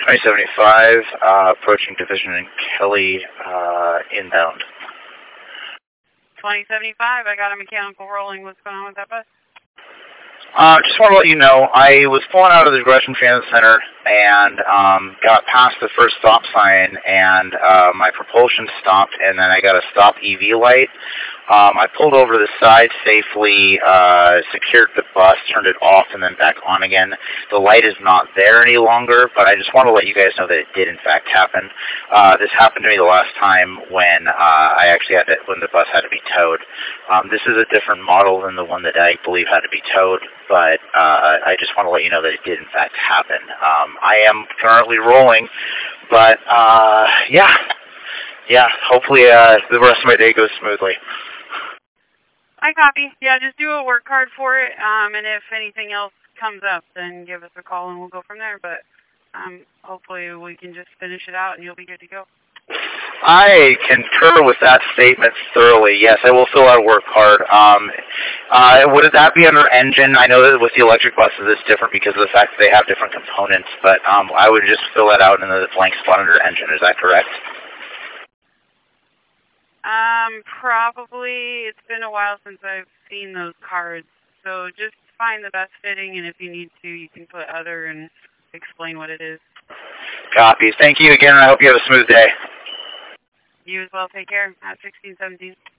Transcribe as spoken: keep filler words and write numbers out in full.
twenty seventy-five, uh, approaching Division and Kelly, uh, inbound. twenty seventy-five, I got a mechanical rolling. What's going on with that bus? Uh, just want to let you know, I was pulling out of the Gresham Transit Center and um, got past the first stop sign, and uh, my propulsion stopped, and then I got a stop E V light. Um, I pulled over to the side safely, uh, secured the bus, turned it off, and then back on again. The light is not there any longer, but I just want to let you guys know that it did in fact happen. Uh, this happened to me the last time when uh, I actually had to, when the bus had to be towed. Um, this is a different model than the one that I believe had to be towed, but uh, I just want to let you know that it did in fact happen. Um, I am currently rolling, but uh, yeah, yeah. Hopefully, uh, the rest of my day goes smoothly. I copy. Yeah, just do a work card for it, um, and if anything else comes up, then give us a call and we'll go from there. But um, hopefully we can just finish it out and you'll be good to go. I concur with that statement thoroughly. Yes, I will fill out a work card. Um, uh, would that be under engine? I know that with the electric buses it's different because of the fact that they have different components, but um, I would just fill that out in the blank spot under engine. Is that correct? Um, probably. It's been a while since I've seen those cards. So just find the best fitting, and if you need to, you can put other and explain what it is. Copy. Thank you again, and I hope you have a smooth day. You as well. Take care. At sixteen seventeen.